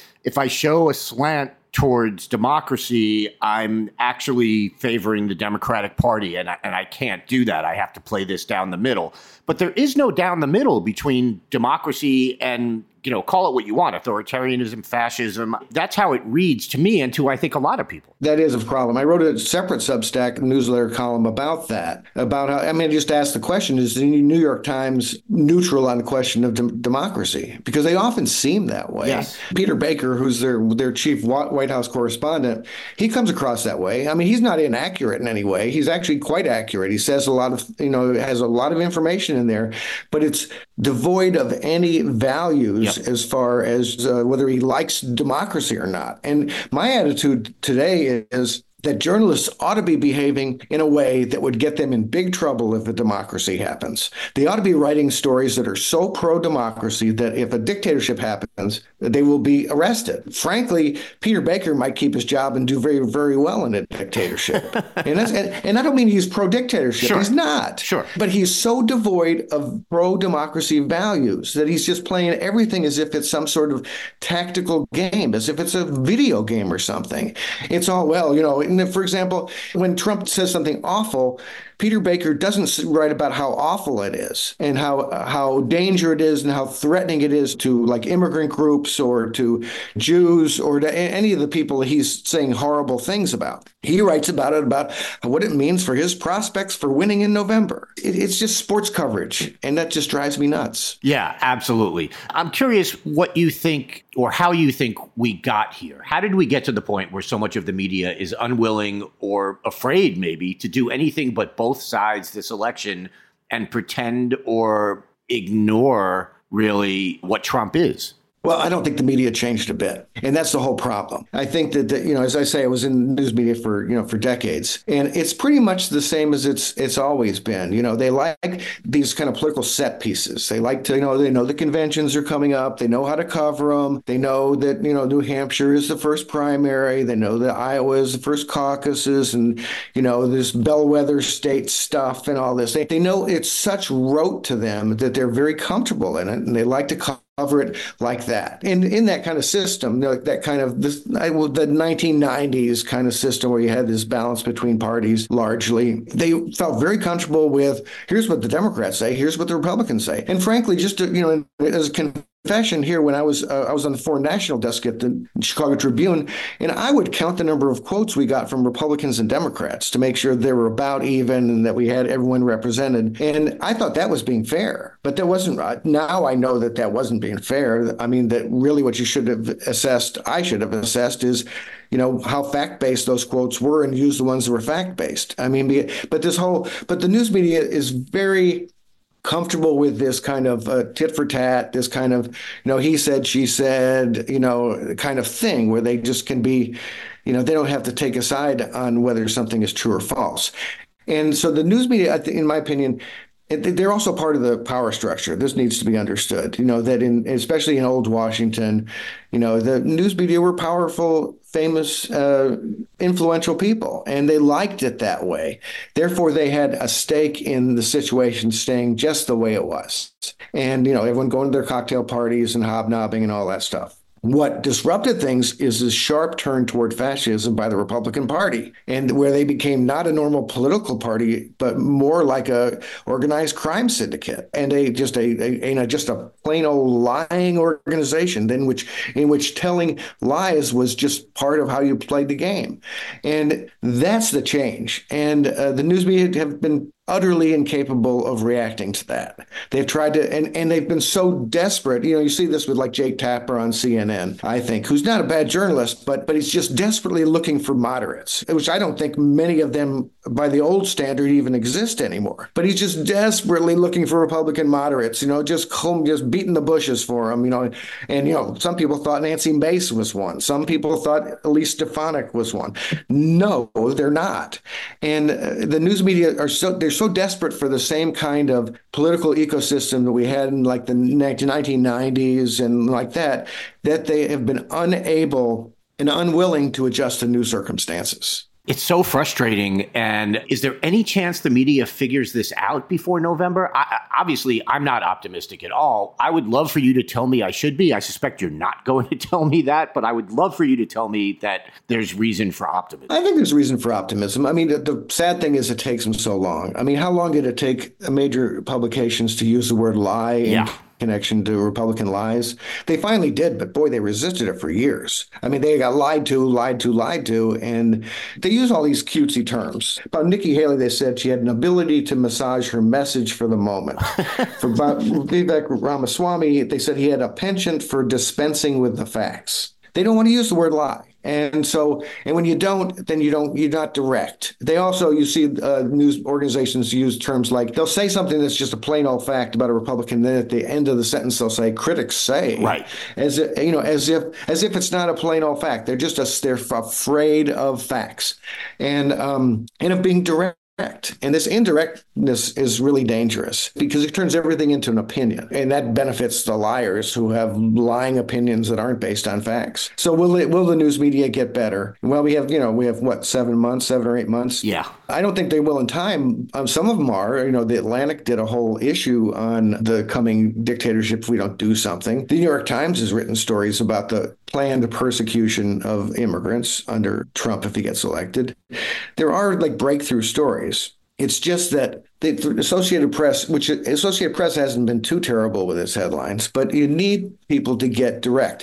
I show a slant towards democracy, I'm actually favoring the Democratic Party, and I can't do that. I have to play this down the middle. But there is no down the middle between democracy and, call it what you want, authoritarianism, fascism. That's how it reads to me and to, I think, a lot of people. That is a problem. I wrote a separate Substack newsletter column about that, about how, I just asked the question, is the New York Times neutral on the question of democracy? Because they often seem that way. Yes. Peter Baker, who's their chief White House correspondent, he comes across that way. He's not inaccurate in any way. He's actually quite accurate. He says a lot of, has a lot of information in there, but it's devoid of any values as far as whether he likes democracy or not. And my attitude today is that journalists ought to be behaving in a way that would get them in big trouble if a democracy happens. They ought to be writing stories that are so pro-democracy that if a dictatorship happens, they will be arrested. Frankly, Peter Baker might keep his job and do very, very well in a dictatorship. and I don't mean he's pro-dictatorship. Sure. He's not. Sure. But he's so devoid of pro-democracy values that he's just playing everything as if it's some sort of tactical game, as if it's a video game or something. It's all, for example, when Trump says something awful, Peter Baker doesn't write about how awful it is and how dangerous it is and how threatening it is to like immigrant groups or to Jews or to any of the people he's saying horrible things about. He writes about it, about what it means for his prospects for winning in November. It's just sports coverage, and that just drives me nuts. Yeah, absolutely. I'm curious what you think or how you think we got here. How did we get to the point where so much of the media is unwilling or afraid maybe to do anything but both sides this election and pretend or ignore really what Trump is? Well, I don't think the media changed a bit. And that's the whole problem. I think that, as I say, I was in news media for decades. And it's pretty much the same as it's always been. They like these kind of political set pieces. They like to, they know the conventions are coming up. They know how to cover them. They know that, New Hampshire is the first primary. They know that Iowa is the first caucuses and, this bellwether state stuff and all this. They know it's such rote to them that they're very comfortable in it. And they like to cover it like that. And in that kind of system, that kind of the 1990s kind of system where you had this balance between parties largely, they felt very comfortable with, here's what the Democrats say, here's what the Republicans say. And frankly, just to, as a confession here, when I was on the foreign national desk at the Chicago Tribune, and I would count the number of quotes we got from Republicans and Democrats to make sure they were about even and that we had everyone represented. And I thought that was being fair, but that wasn't right. Now I know that wasn't being fair. That really what you should have assessed, I should have assessed is, how fact-based those quotes were and use the ones that were fact-based. But the news media is very comfortable with this kind of tit for tat, this kind of, he said, she said, kind of thing where they just can be, they don't have to take a side on whether something is true or false. And so the news media, in my opinion, they're also part of the power structure. This needs to be understood, that especially in old Washington, the news media were powerful, famous, influential people, and they liked it that way. Therefore, they had a stake in the situation staying just the way it was. And, everyone going to their cocktail parties and hobnobbing and all that stuff. What disrupted things is this sharp turn toward fascism by the Republican Party, and where they became not a normal political party, but more like a organized crime syndicate and just a plain old lying organization in which telling lies was just part of how you played the game. And that's the change. And the news media have been utterly incapable of reacting to that. They've tried to, and they've been so desperate. You see this with like Jake Tapper on CNN, I think, who's not a bad journalist, but he's just desperately looking for moderates, which I don't think many of them by the old standard even exist anymore. But he's just desperately looking for Republican moderates, just beating the bushes for him, and, some people thought Nancy Mace was one. Some people thought Elise Stefanik was one. No, they're not. And the news media they're so desperate for the same kind of political ecosystem that we had in like the 1990s and like that they have been unable and unwilling to adjust to new circumstances. It's so frustrating. And is there any chance the media figures this out before November? Obviously, I'm not optimistic at all. I would love for you to tell me I should be. I suspect you're not going to tell me that, but I would love for you to tell me that there's reason for optimism. I think there's reason for optimism. I mean, the sad thing is it takes them so long. I mean, how long did it take major publications to use the word lie? Yeah. Connection to Republican lies. They finally did, but boy, they resisted it for years. I mean, they got lied to, and they use all these cutesy terms. About Nikki Haley, they said she had an ability to massage her message for the moment. For Vivek Ramaswamy, they said he had a penchant for dispensing with the facts. They don't want to use the word lie. And when you don't, then you're not direct. They also, you see news organizations use terms like, they'll say something that's just a plain old fact about a Republican, then at the end of the sentence, they'll say, critics say, right. As if it's not a plain old fact. They're they're afraid of facts and of being direct. And this indirectness is really dangerous because it turns everything into an opinion. And that benefits the liars who have lying opinions that aren't based on facts. So will the news media get better? Well, we have what, 7 or 8 months? Yeah. I don't think they will in time. Some of them are. The Atlantic did a whole issue on the coming dictatorship if we don't do something. The New York Times has written stories about the planned persecution of immigrants under Trump if he gets elected. There are like breakthrough stories. It's just that the Associated Press hasn't been too terrible with its headlines, but you need people to get direct.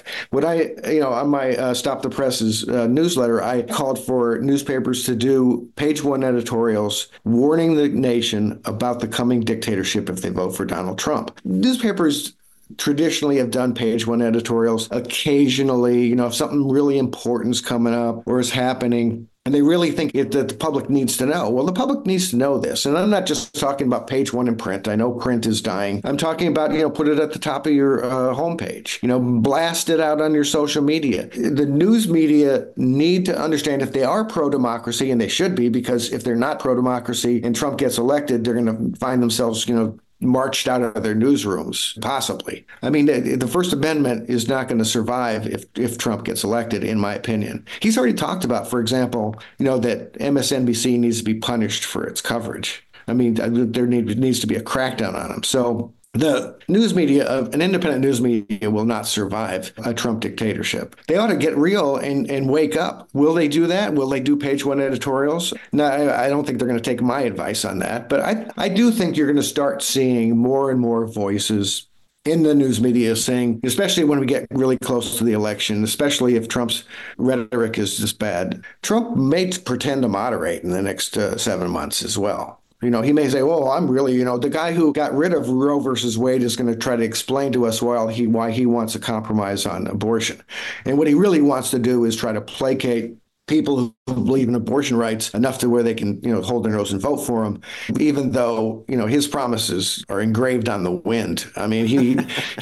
On my Stop the Press's newsletter, I called for newspapers to do page one editorials warning the nation about the coming dictatorship if they vote for Donald Trump. Newspapers traditionally have done page one editorials occasionally, if something really important's coming up or is happening. And they really think that the public needs to know. Well, the public needs to know this. And I'm not just talking about page one in print. I know print is dying. I'm talking about, put it at the top of your homepage. Blast it out on your social media. The news media need to understand if they are pro-democracy, and they should be, because if they're not pro-democracy and Trump gets elected, they're going to find themselves, marched out of their newsrooms, possibly. I mean, the First Amendment is not going to survive if Trump gets elected, in my opinion. He's already talked about, for example, that MSNBC needs to be punished for its coverage. I mean, there needs to be a crackdown on him. So the news media, an independent news media, will not survive a Trump dictatorship. They ought to get real and wake up. Will they do that? Will they do page one editorials? No, I don't think they're going to take my advice on that. But I do think you're going to start seeing more and more voices in the news media saying, especially when we get really close to the election, especially if Trump's rhetoric is just bad, Trump may pretend to moderate in the next 7 months as well. He may say, well, I'm really, the guy who got rid of Roe versus Wade is going to try to explain to us why he wants a compromise on abortion. And what he really wants to do is try to placate people who believe in abortion rights enough to where they can, hold their nose and vote for him, even though, his promises are engraved on the wind. I mean, he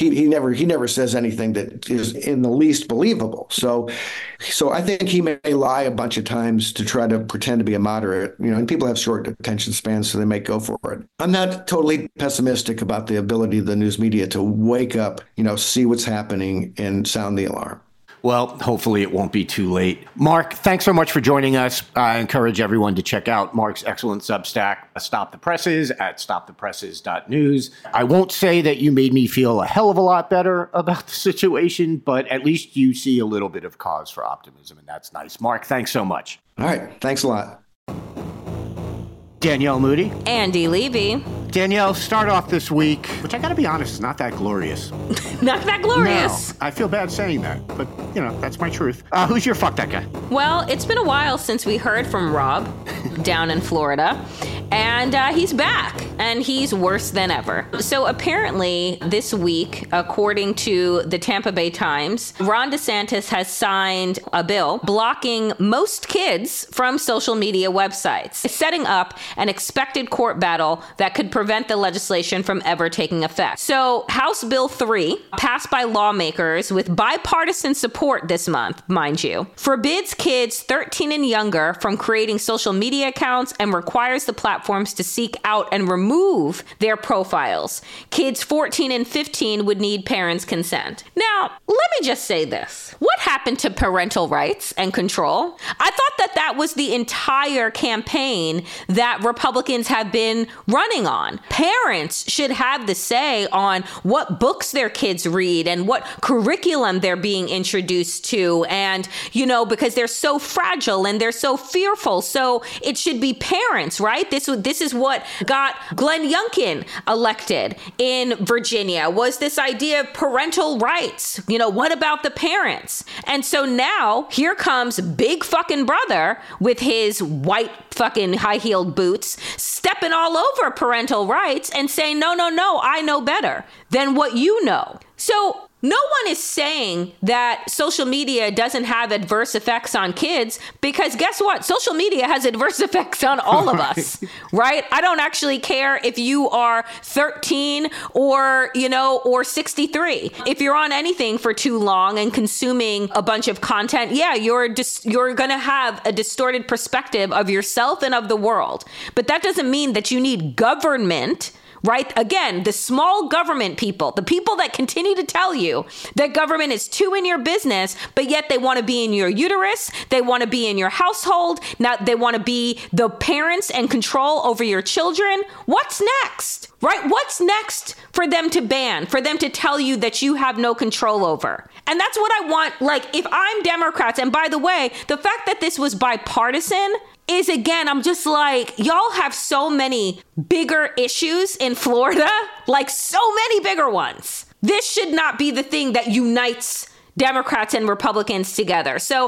never says anything that is in the least believable. So I think he may lie a bunch of times to try to pretend to be a moderate, and people have short attention spans, so they may go for it. I'm not totally pessimistic about the ability of the news media to wake up, see what's happening and sound the alarm. Well, hopefully it won't be too late. Mark, thanks so much for joining us. I encourage everyone to check out Mark's excellent Substack, Stop the Presses, at stopthepresses.news. I won't say that you made me feel a hell of a lot better about the situation, but at least you see a little bit of cause for optimism, and that's nice. Mark, thanks so much. All right. Thanks a lot. Danielle Moody. Andy Levy. Danielle, start off this week, which I gotta be honest, is not that glorious. Not that glorious. No, I feel bad saying that, but, that's my truth. Who's your fuck that guy? Well, it's been a while since we heard from Rob down in Florida, and he's back. and he's worse than ever. So apparently this week, according to the Tampa Bay Times, Ron DeSantis has signed a bill blocking most kids from social media websites, setting up an expected court battle that could prevent the legislation from ever taking effect. So House Bill 3, passed by lawmakers with bipartisan support this month, mind you, forbids kids 13 and younger from creating social media accounts and requires the platforms to seek out and remove their profiles. Kids 14 and 15 would need parents' consent. Now, let me just say this. What happened to parental rights and control? I thought that was the entire campaign that Republicans have been running on. Parents should have the say on what books their kids read and what curriculum they're being introduced to. And, because they're so fragile and they're so fearful. So it should be parents, right? This is what got Glenn Youngkin elected in Virginia, was this idea of parental rights. What about the parents? And so now here comes big fucking brother with his white fucking high-heeled boots stepping all over parental rights and saying, no, I know better than what you know. So no one is saying that social media doesn't have adverse effects on kids, because guess what? Social media has adverse effects on all of us, right? I don't actually care if you are 13 or 63. If you're on anything for too long and consuming a bunch of content, yeah, you're going to have a distorted perspective of yourself and of the world. But that doesn't mean that you need government, right? Again, the small government people, the people that continue to tell you that government is too in your business, but yet they want to be in your uterus. They want to be in your household. Now they want to be the parents and control over your children. What's next, right? What's next for them to ban, for them to tell you that you have no control over? And that's what I want. Like, if I'm Democrats, and by the way, the fact that this was bipartisan is, again, I'm just like, y'all have so many bigger issues in Florida, like so many bigger ones. This should not be the thing that unites Democrats and Republicans together. So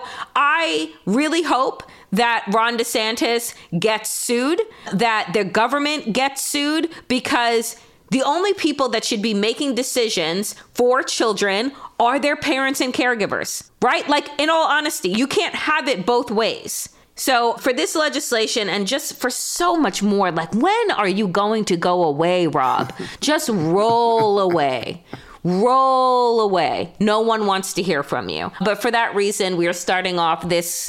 I really hope that Ron DeSantis gets sued, that the government gets sued, because the only people that should be making decisions for children are their parents and caregivers, right? Like, in all honesty, you can't have it both ways. So for this legislation, and just for so much more, like, when are you going to go away, Rob? Just roll away. Roll away. No one wants to hear from you. But for that reason, we are starting off this,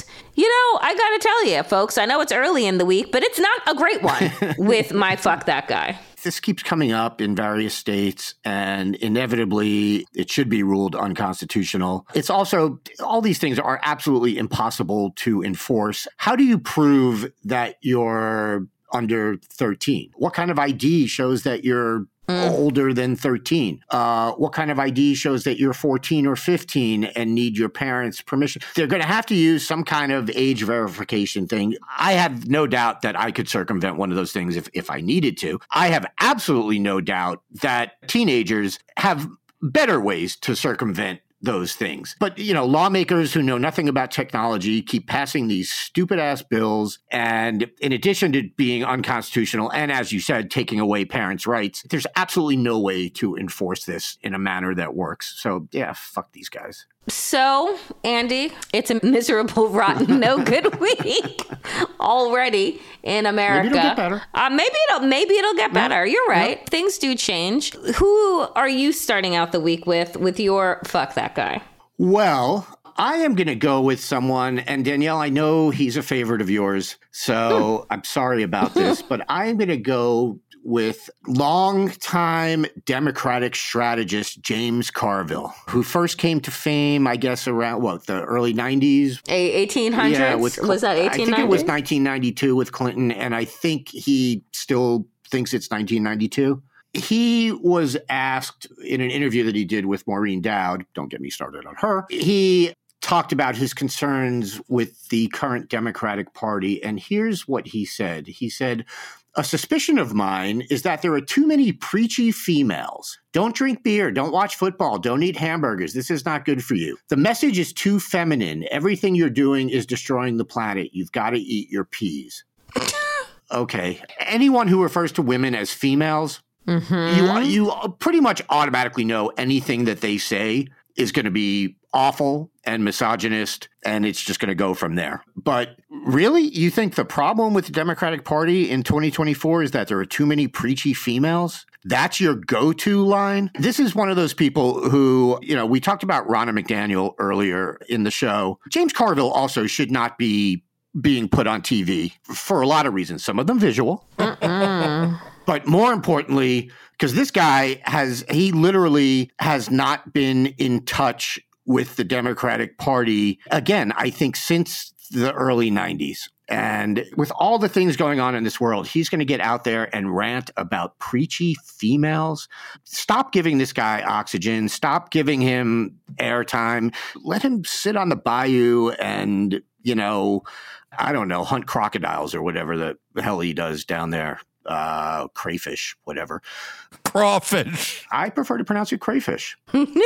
I got to tell you, folks, I know it's early in the week, but it's not a great one with my fuck that guy. This keeps coming up in various states, and inevitably it should be ruled unconstitutional. It's also, all these things are absolutely impossible to enforce. How do you prove that you're under 13? What kind of ID shows that you're older than 13? What kind of ID shows that you're 14 or 15 and need your parents' permission? They're going to have to use some kind of age verification thing. I have no doubt that I could circumvent one of those things if I needed to. I have absolutely no doubt that teenagers have better ways to circumvent those things. But, lawmakers who know nothing about technology keep passing these stupid ass bills. And in addition to being unconstitutional, and as you said, taking away parents' rights, there's absolutely no way to enforce this in a manner that works. So yeah, fuck these guys. So, Andy, it's a miserable, rotten, no good week already in America. Maybe it'll get better. Maybe it'll get better. You're right. Yeah. Things do change. Who are you starting out the week with your fuck that guy? Well, I am going to go with someone, and Danielle, I know he's a favorite of yours, so I'm sorry about this, but I am going to go with longtime Democratic strategist James Carville, who first came to fame, I guess, around, the early 90s? 1800s? Yeah, was that 1890? I think it was 1992 with Clinton, and I think he still thinks it's 1992. He was asked in an interview that he did with Maureen Dowd, don't get me started on her, he talked about his concerns with the current Democratic Party, and here's what he said. He said, "A suspicion of mine is that there are too many preachy females. Don't drink beer, don't watch football, don't eat hamburgers. This is not good for you. The message is too feminine. Everything you're doing is destroying the planet. You've got to eat your peas." okay, anyone who refers to women as females, you pretty much automatically know anything that they say is going to be awful and misogynist, and it's just going to go from there. But really, you think the problem with the Democratic Party in 2024 is that there are too many preachy females? That's your go-to line? This is one of those people who, we talked about Ronna McDaniel earlier in the show. James Carville also should not be being put on TV for a lot of reasons, some of them visual. But more importantly, because this guy he literally has not been in touch with the Democratic Party, again, I think since the early 90s. And with all the things going on in this world, he's going to get out there and rant about preachy females. Stop giving this guy oxygen. Stop giving him airtime. Let him sit on the bayou and, I don't know, hunt crocodiles or whatever the hell he does down there. Crayfish, whatever. Crawfish. I prefer to pronounce it crayfish.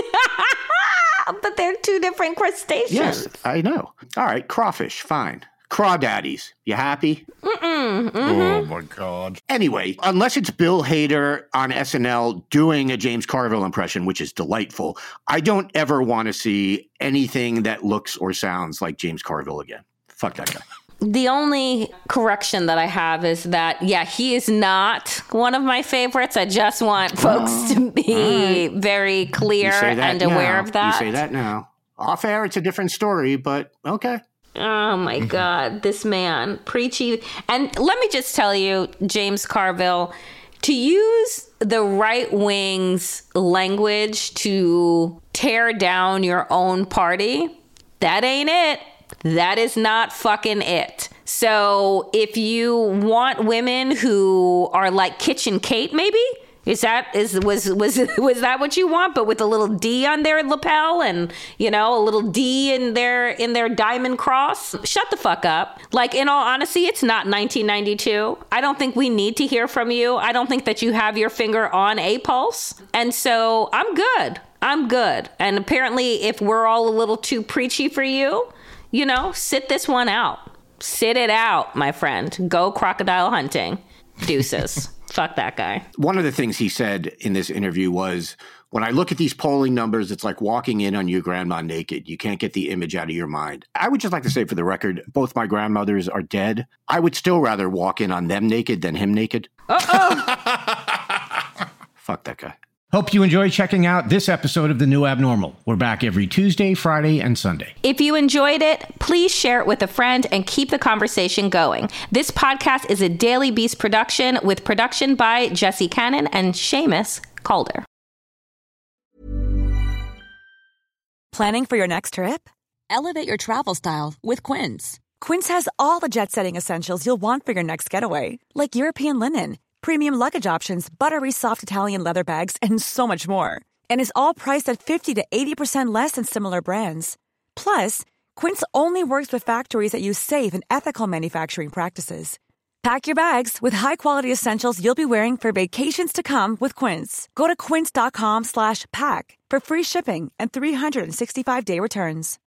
But they're two different crustaceans. Yes, I know. All right, crawfish, fine. Crawdaddies, you happy? Oh, my God. Anyway, unless it's Bill Hader on SNL doing a James Carville impression, which is delightful, I don't ever want to see anything that looks or sounds like James Carville again. Fuck that guy. The only correction that I have is that, he is not one of my favorites. I just want folks to be very clear and aware of that. You say that now. Off air, it's a different story, but okay. Oh, my God. This man, preachy. And let me just tell you, James Carville, to use the right wing's language to tear down your own party, that ain't it. That is not fucking it. So if you want women who are like Kitchen Kate, maybe was that what you want? But with a little D on their lapel and a little D in their diamond cross. Shut the fuck up. Like, in all honesty, it's not 1992. I don't think we need to hear from you. I don't think that you have your finger on a pulse. And so I'm good. And apparently, if we're all a little too preachy for you, sit this one out. Sit it out, my friend. Go crocodile hunting. Deuces. Fuck that guy. One of the things he said in this interview was, when I look at these polling numbers, it's like walking in on your grandma naked. You can't get the image out of your mind. I would just like to say, for the record, both my grandmothers are dead. I would still rather walk in on them naked than him naked. Fuck that guy. Hope you enjoy checking out this episode of The New Abnormal. We're back every Tuesday, Friday, and Sunday. If you enjoyed it, please share it with a friend and keep the conversation going. This podcast is a Daily Beast production with production by Jesse Cannon and Seamus Calder. Planning for your next trip? Elevate your travel style with Quince. Quince has all the jet-setting essentials you'll want for your next getaway, like European linen, premium luggage options, buttery soft Italian leather bags, and so much more. And is all priced at 50 to 80% less than similar brands. Plus, Quince only works with factories that use safe and ethical manufacturing practices. Pack your bags with high-quality essentials you'll be wearing for vacations to come with Quince. Go to quince.com/pack for free shipping and 365-day returns.